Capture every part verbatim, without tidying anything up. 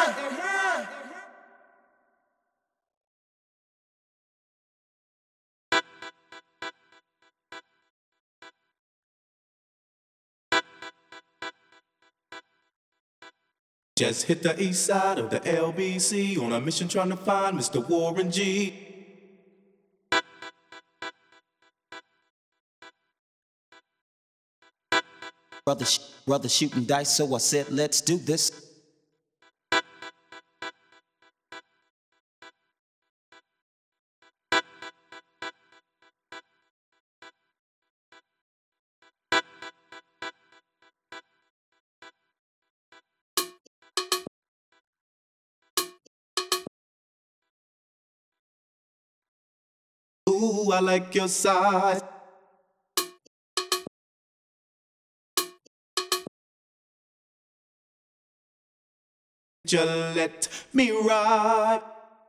Just hit the east side of the L B C on a mission trying to find Mister Warren G. Brother, sh- brother shooting dice, so I said, let's do this. Ooh, I like your size. Just let me ride.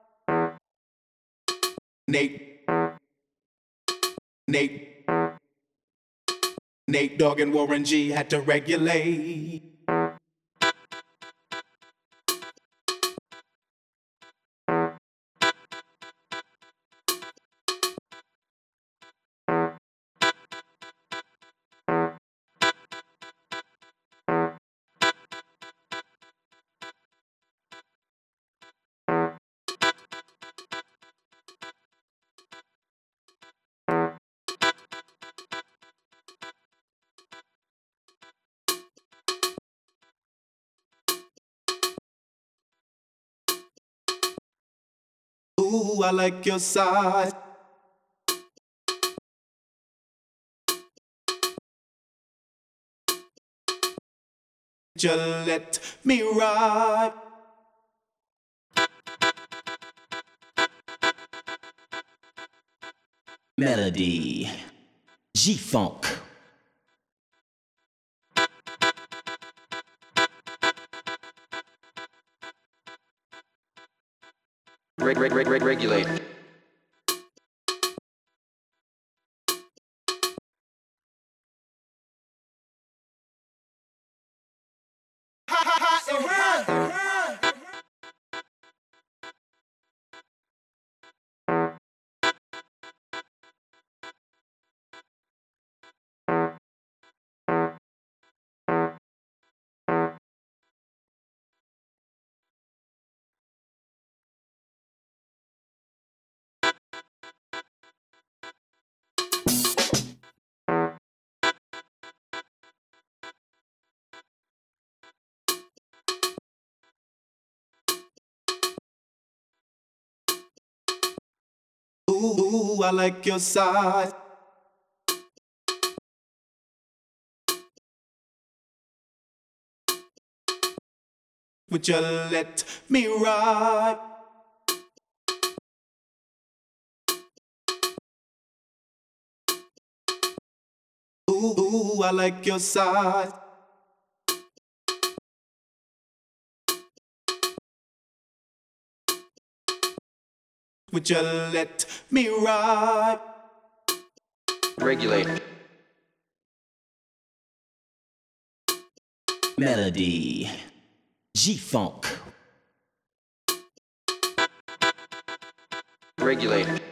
Nate, Nate, Nate Dogg and Warren G had to regulate. Ooh, I like your size. Just let me ride. Melody, G-Funk. Reg, reg, reg, reg, regulate. Ooh, I like your size. Would you let me ride? Ooh, I like your size. Would you let me ride? Regulate. Melody, G-Funk. Regulate.